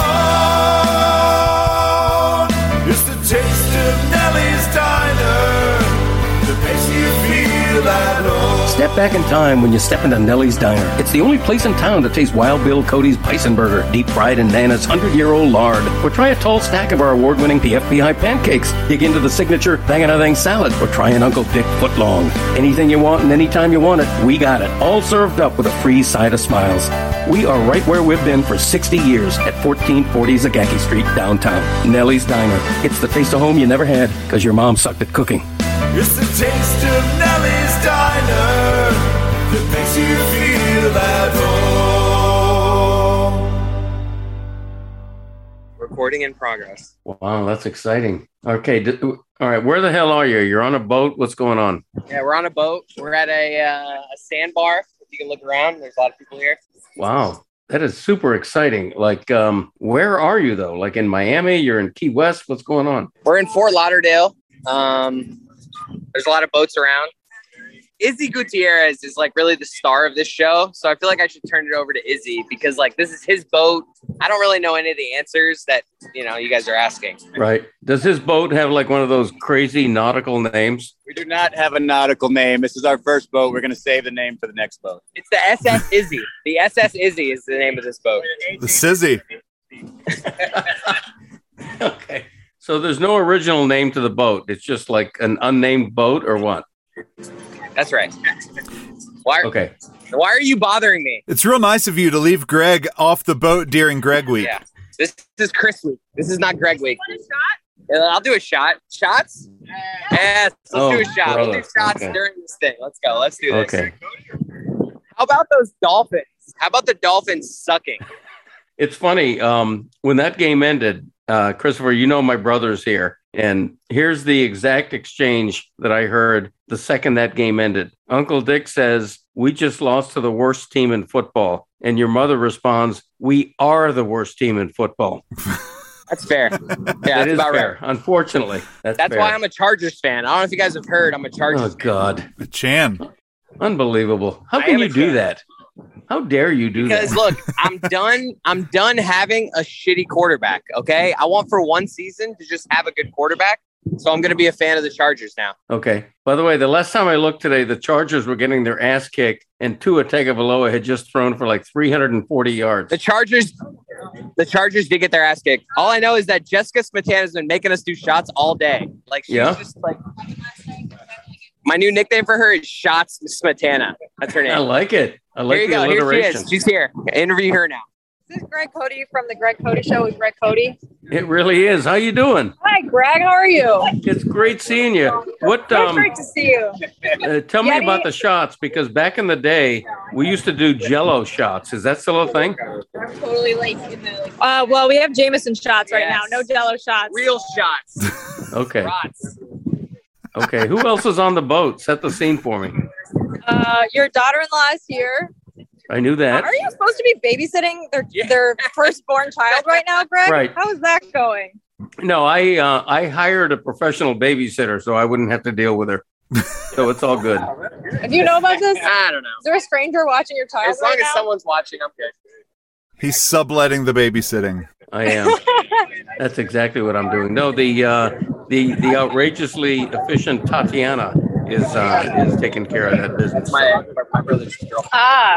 alone. It's the taste of Nellie's Diner that makes you feel at home. Step back in time when you step into Nellie's Diner. It's the only place in town that tastes Wild Bill Cody's Bison Burger, deep fried in Nana's 100-year-old lard. Or try a tall stack of our award-winning PFPI pancakes. Dig into the signature Bang a Thing salad. Or try an Uncle Dick footlong. Anything you want and anytime you want it, we got it. All served up with a free side of smiles. We are right where we've been for 60 years at 1440 Zagacki Street, downtown. Nellie's Diner. It's the taste of home you never had because your mom sucked at cooking. It's the taste of Nellie's Diner that makes you feel at home. Recording in progress. Wow, that's exciting. Okay, all right, where the hell are you? You're on a boat? What's going on? Yeah, we're on a boat. We're at a sandbar. If you can look around, there's a lot of people here. Wow, that is super exciting. Like, where are you, though? Like in Miami? You're in Key West? What's going on? We're in Fort Lauderdale. There's a lot of boats around. Izzy Gutierrez is like really the star of this show. So I feel like I should turn it over to Izzy because like this is his boat. I don't really know any of the answers that, you guys are asking. Right. Does his boat have like one of those crazy nautical names? We do not have a nautical name. This is our first boat. We're going to save the name for the next boat. It's the SS Izzy. The SS Izzy is the name of this boat. The Sizzy. Okay. So there's no original name to the boat. It's just like an unnamed boat or what? That's right. Why are you bothering me? It's real nice of you to leave Greg off the boat during Greg Week. Yeah. This is Chris Week. This is not Greg Week. I'll do a shot. Shots? Yes. Let's do a shot. Brother. We'll do shots during this thing. Let's go. Let's do this. Okay. How about those Dolphins? How about the Dolphins sucking? It's funny. When that game ended, Christopher, my brother's here. And here's the exact exchange that I heard the second that game ended. Uncle Dick says, "We just lost to the worst team in football." And your mother responds, "We are the worst team in football." That's fair. Yeah, that is about fair. Right. Unfortunately. That's fair. Why I'm a Chargers fan. I don't know if you guys have heard. I'm a Chargers fan. Oh, God. Chan. Unbelievable. How can you do that? How dare you do that? Because look, I'm done having a shitty quarterback. Okay. I want for one season to just have a good quarterback. So I'm going to be a fan of the Chargers now. Okay. By the way, the last time I looked today, the Chargers were getting their ass kicked and Tua Tagovailoa had just thrown for like 340 yards. The Chargers did get their ass kicked. All I know is that Jessica Smetana has been making us do shots all day. Like she's just like, my new nickname for her is Shots Smetana. That's her name. I like it. I like the alliteration. Here she is. She's here. Interview her now. This is Greg Cody from the Greg Cody Show with Greg Cody. It really is. How you doing? Hi, Greg. How are you? It's great seeing you. It's great to see you. Tell me about the shots, because back in the day, we used to do Jell-O shots. Is that still a thing? I'm totally late. Well, we have Jameson shots right now. No Jell-O shots. Real shots. Okay. Okay. Who else is on the boat? Set the scene for me. Your daughter-in-law is here. I knew that. Are you supposed to be babysitting their firstborn child right now, Greg? Right. How is that going? No, I hired a professional babysitter so I wouldn't have to deal with her. So it's all good. Do you know about this? I don't know. Is there a stranger watching your child? As long as someone's watching, I'm good. He's subletting the babysitting. I am. That's exactly what I'm doing. No, the outrageously efficient Tatiana is taking care of that business. My brother's girl.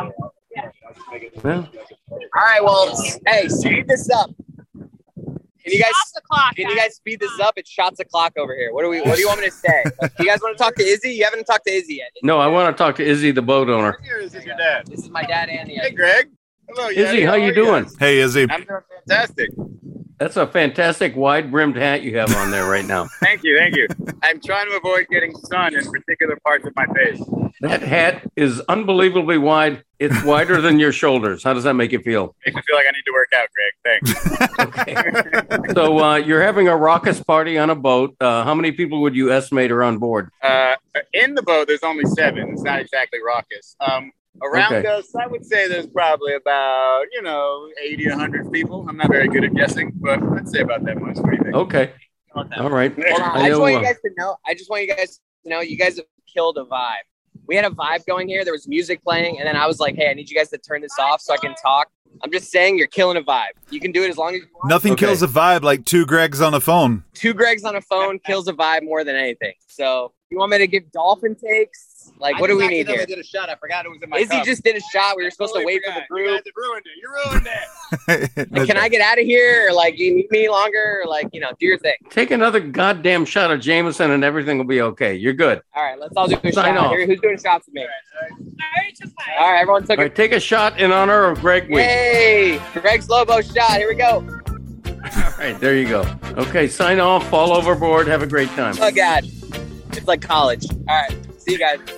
Well, all right. Well, hey, speed this up. Can you guys speed this up? It's shots o'clock over here. What do you want me to say? Do you guys want to talk to Izzy? You haven't talked to Izzy yet. No, I want to talk to Izzy, the boat owner. Is this your dad? This is my dad, Andy. Hey, Greg. Hello, Izzy. How you doing? Hey, Izzy. I'm doing fantastic. That's a fantastic wide-brimmed hat you have on there right now. Thank you. I'm trying to avoid getting sun in particular parts of my face. That hat is unbelievably wide. It's wider than your shoulders. How does that make you feel? Makes me feel like I need to work out, Greg. Thanks. Okay. So you're having a raucous party on a boat. How many people would you estimate are on board? In the boat, there's only 7. It's not exactly raucous. Around us, I would say there's probably about, 80, 100 people. I'm not very good at guessing, but I'd say about that much. What do you think? Okay. All right. Hold on. I just want you guys to know, you guys have killed a vibe. We had a vibe going here. There was music playing, and then I was like, hey, I need you guys to turn this off so I can talk. I'm just saying you're killing a vibe. You can do it as long as you want. Nothing kills a vibe like 2 Gregs on a phone. 2 Gregs on a phone kills a vibe more than anything. So You want me to give dolphin takes? Like, what do we need here? I did a shot. I forgot it was in my Izzy cup. just did a shot. We were supposed to wait for the group. You guys have ruined it. You ruined it. Like, can I get out of here? Or, like, do you need me longer? Or, like, do your thing. Take another goddamn shot of Jameson and everything will be okay. You're good. All right, let's all do a Sign shot. off. Here, who's doing shots with me? All right, everyone took All right, take a shot in honor of Greg Week. Hey, Greg's Lobo shot. Here we go. All right, there you go. Okay, sign off, fall overboard, have a great time. Oh, God. It's like college. All right, see you guys.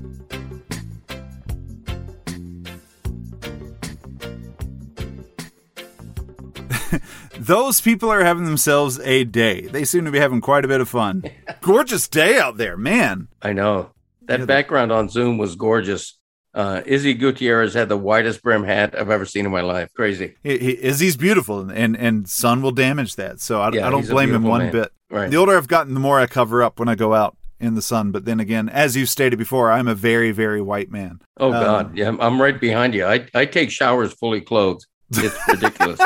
Those people are having themselves a day. They seem to be having quite a bit of fun. Gorgeous day out there, man. I know. That background on Zoom was gorgeous. Izzy Gutierrez had the widest brim hat I've ever seen in my life. Crazy. Izzy's beautiful, and sun will damage that. So I don't blame him one bit. Right. The older I've gotten, the more I cover up when I go out in the sun. But then again, as you stated before, I'm a very, very white man. Oh, God. Yeah, I'm right behind you. I take showers fully clothed. It's ridiculous.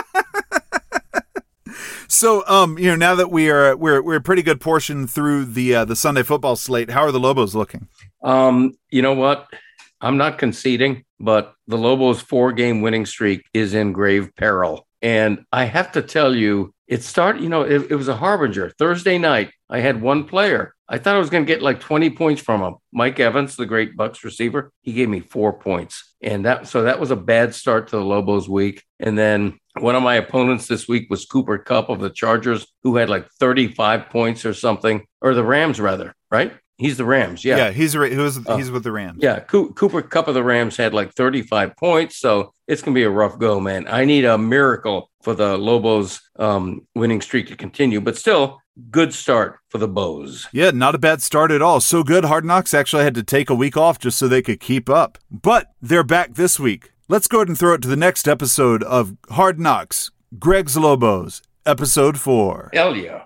So, now that we're a pretty good portion through the Sunday football slate, how are the Lobos looking? You know what? I'm not conceding, but the Lobos' 4-game winning streak is in grave peril. And I have to tell you, it was a harbinger. Thursday night, I had one player. I thought I was going to get like 20 points from him. Mike Evans, the great Bucs receiver, he gave me 4 points. And that was a bad start to the Lobos week. And then one of my opponents this week was Cooper Kupp of the Chargers, who had like 35 points or something, or the Rams rather, right? He's the Rams, yeah. Yeah, he's with the Rams. Yeah, Cooper Kupp of the Rams had like 35 points, so it's going to be a rough go, man. I need a miracle for the Lobos winning streak to continue, but still, good start for the Bows. Yeah, not a bad start at all. So good, Hard Knocks actually had to take a week off just so they could keep up. But they're back this week. Let's go ahead and throw it to the next episode of Hard Knocks, Greg's Lobos, episode 4. Hell yeah.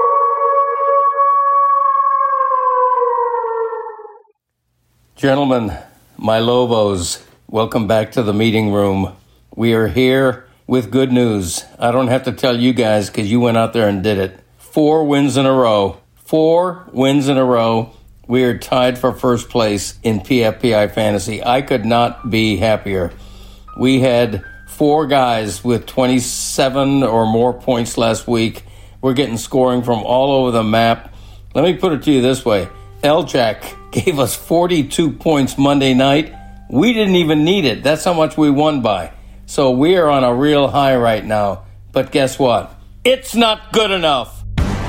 Gentlemen, my Lobos, welcome back to the meeting room. We are here with good news. I don't have to tell you guys because you went out there and did it. 4 wins in a row. 4 wins in a row. We are tied for first place in PFPI Fantasy. I could not be happier. We had 4 guys with 27 or more points last week. We're getting scoring from all over the map. Let me put it to you this way. L-Jack gave us 42 points Monday night. We didn't even need it. That's how much we won by. So we are on a real high right now. But guess what? It's not good enough.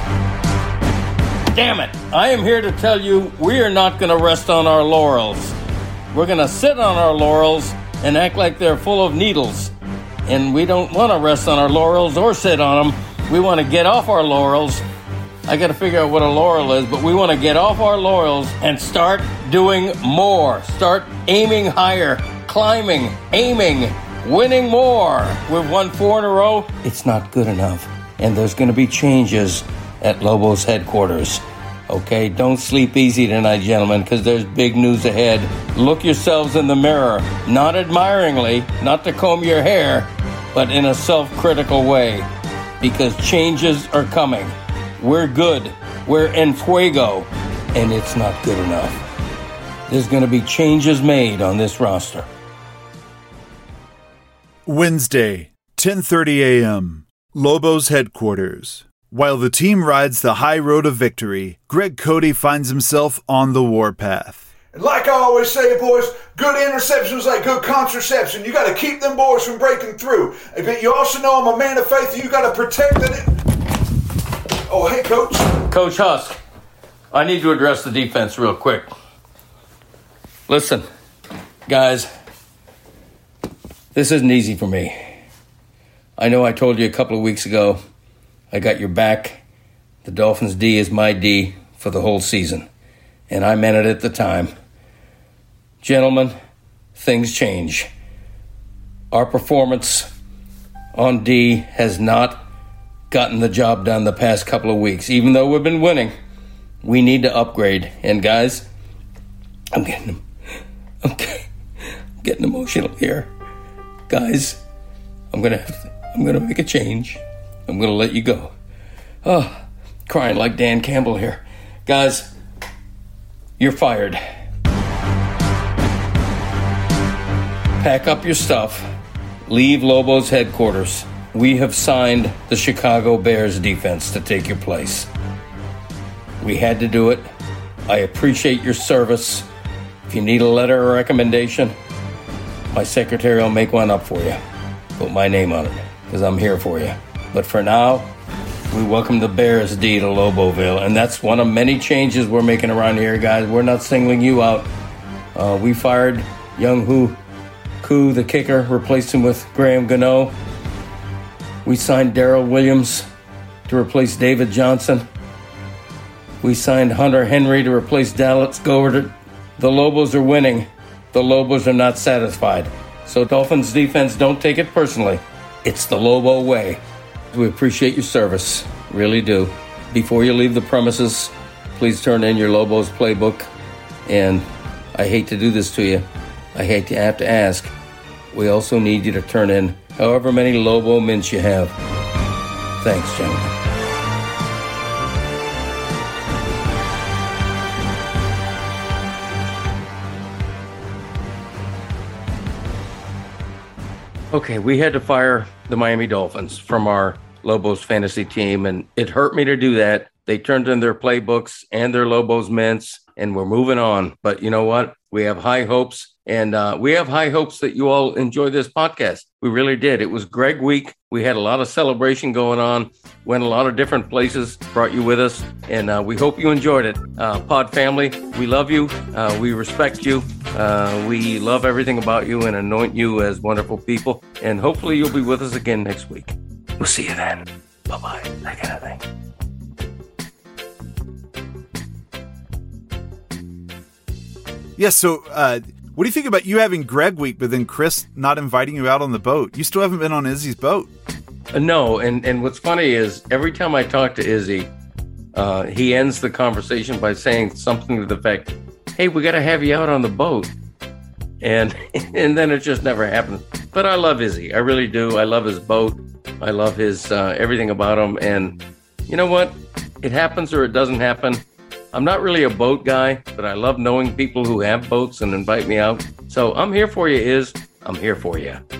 Damn it. I am here to tell you we are not going to rest on our laurels. We're going to sit on our laurels and act like they're full of needles. And we don't want to rest on our laurels or sit on them. We want to get off our laurels. I got to figure out what a laurel is, but we want to get off our laurels and start doing more. Start aiming higher, climbing, aiming, winning more. We've won 4 in a row. It's not good enough. And there's going to be changes at Lobos headquarters. Okay, don't sleep easy tonight, gentlemen, because there's big news ahead. Look yourselves in the mirror, not admiringly, not to comb your hair, but in a self-critical way, because changes are coming. We're good. We're en fuego, and it's not good enough. There's going to be changes made on this roster. Wednesday, 10:30 a.m., Lobos headquarters. While the team rides the high road of victory, Greg Cody finds himself on the warpath. Like I always say, boys, good interception is like good contraception. You got to keep them boys from breaking through. But you also know I'm a man of faith. You got to protect it. Oh, hey, Coach. Coach Husk, I need to address the defense real quick. Listen, guys, this isn't easy for me. I know I told you a couple of weeks ago, I got your back. The Dolphins' D is my D for the whole season. And I meant it at the time. Gentlemen, things change. Our performance on D has not gotten the job done the past couple of weeks. Even though we've been winning, we need to upgrade. And guys, I'm getting emotional here. Guys, I'm gonna make a change. I'm gonna let you go. Oh, crying like Dan Campbell here. Guys, You're fired. Pack up your stuff. Leave Lobos headquarters. We have signed the Chicago Bears defense to take your place. We had to do it. I appreciate your service. If you need a letter or recommendation, my secretary will make one up for you. Put my name on it, because I'm here for you. But for now, we welcome the Bears D to Loboville, and that's one of many changes we're making around here, guys. We're not singling you out. We fired Young-Hoo Koo, the kicker, replaced him with Graham Gano. We signed Darrell Williams to replace David Johnson. We signed Hunter Henry to replace Dallas Goedert. The Lobos are winning. The Lobos are not satisfied. So Dolphins defense, don't take it personally. It's the Lobo way. We appreciate your service. Really do. Before you leave the premises, please turn in your Lobos playbook. And I hate to do this to you. I hate to have to ask. We also need you to turn in however many Lobo mints you have. Thanks, gentlemen. Okay, we had to fire the Miami Dolphins from our Lobos fantasy team, and it hurt me to do that. They turned in their playbooks and their Lobos mints, and we're moving on. But you know what? We have high hopes, and we have high hopes that you all enjoy this podcast. We really did. It was Greg Week. We had a lot of celebration going on, went a lot of different places, brought you with us, and we hope you enjoyed it. Pod family, we love you. We respect you. We love everything about you and anoint you as wonderful people. And hopefully you'll be with us again next week. We'll see you then. Bye-bye. That kind of thing. Yeah, so what do you think about you having Greg Week, but then Chris not inviting you out on the boat? You still haven't been on Izzy's boat. No, and what's funny is every time I talk to Izzy, he ends the conversation by saying something to the effect, hey, we got to have you out on the boat. And then it just never happens. But I love Izzy. I really do. I love his boat. I love his everything about him. And you know what? It happens or it doesn't happen. I'm not really a boat guy, but I love knowing people who have boats and invite me out. So I'm here for you, I'm here for you.